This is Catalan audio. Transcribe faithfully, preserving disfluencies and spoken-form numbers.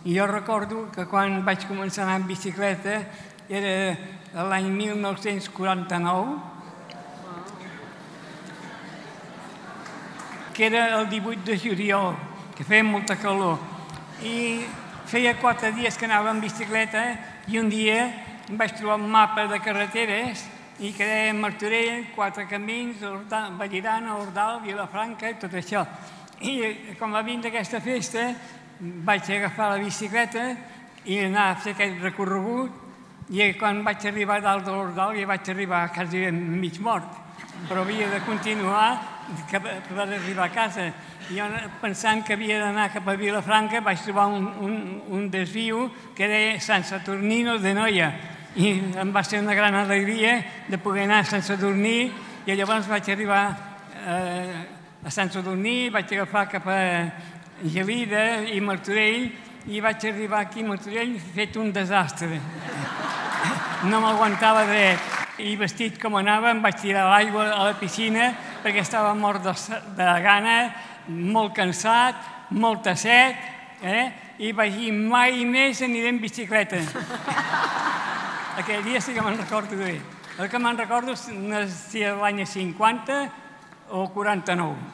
I jo recordo que quan vaig començar a anar en bicicleta era l'any mil nou-cents quaranta-nou, que era el divuit de juliol, que feia molta calor. I feia quatre dies que anava en bicicleta i un dia em vaig trobar un mapa de carreteres i que deia Martorell, quatre camins, Vallirana, Ordal, Vilafranca i tot això. I quan va vindre aquesta festa vaig agafar la bicicleta i anar a fer aquest recorregut i quan vaig arribar a dalt de l'Ordal ja vaig arribar quasi mig mort, però havia de continuar per arribar a casa. Jo, pensant que havia d'anar cap a Vilafranca, vaig trobar un, un, un desvio que deia Sant Saturnino de Noia i em va ser una gran alegria de poder anar a Sant Sadurní i llavors vaig arribar eh, a Sant Sadurní, vaig agafar cap a Gelida i Martorell i vaig arribar aquí a Martorell fet un desastre. No m'aguantava dret. I vestit com anava em vaig tirar a l'aigua a la piscina perquè estava mort de, de gana, molt cansat, molta set, eh? I vaig dir mai més aniré en bicicleta. Aquell dia sí que me'n recordo bé. El que me'n recordo és si era l'any cinquanta o quaranta-nou.